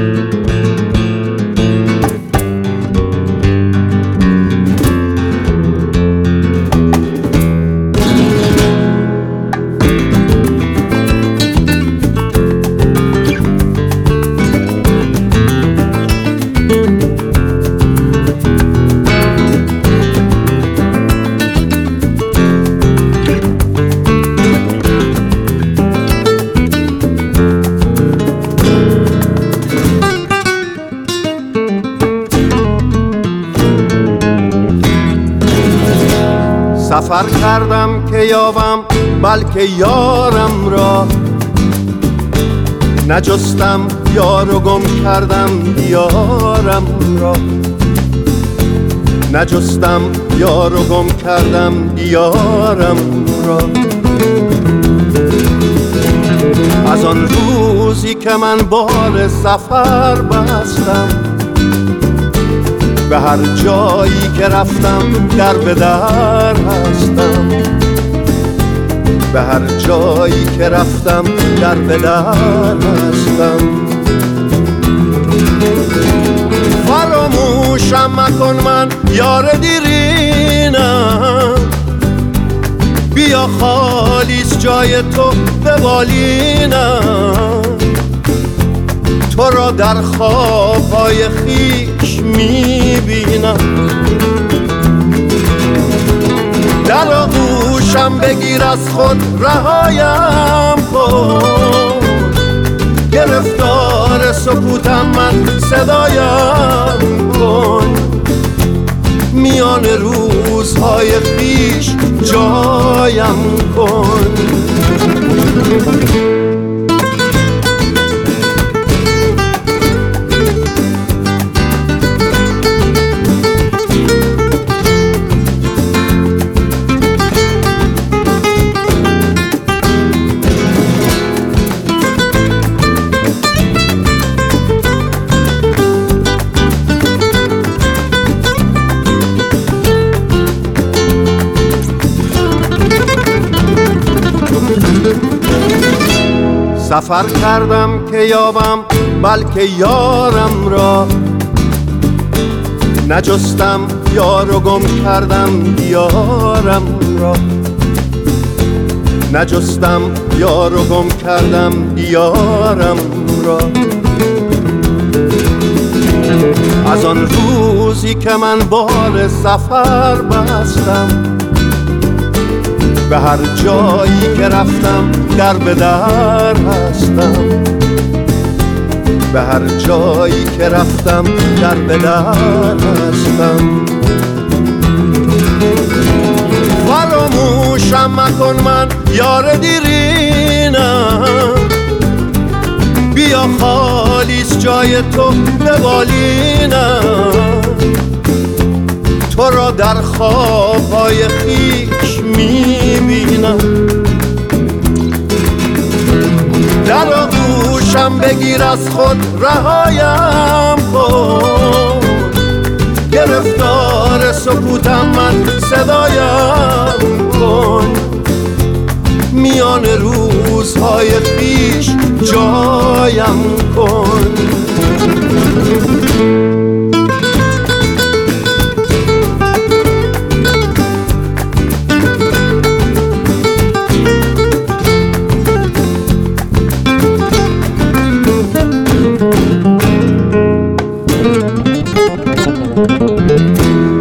سفر کردم که یابم بلکه یارم را، نجستم یار و گم کردم دیارم را، نجستم یار و گم کردم دیارم را. از آن روزی که من بار سفر بستم، به هر جایی که رفتم در به در هستم، به هر جایی که رفتم در به در هستم. فراموشم مکن من یار دیرینم، بیا خالیست جای تو به بالینم. تو را در خوابهای خویش میبینم، در آغوشم بگیر از خود رهایم کن. گرفتار سکوتم من صدایم کن، میان روزهای خویش جایم کن. سفر کردم که یابم بلکه یارم را، نجستم یار و گم کردم دیارم را، نجستم یار و گم کردم دیارم را. از آن روزی که من بار سفر بستم، به هر جایی که رفتم در به در هستم، به هر جایی که رفتم در به در هستم. فراموشم مکن من یار دیرینم، بیا خالیست جای تو به بالینم. تو را در خوابهای خویش میبینم، در آغوشم بگیر از خود رهایم کن. گرفتار سکوتم من صدایم کن، میان روزهای خویش جایم کن. Thank you.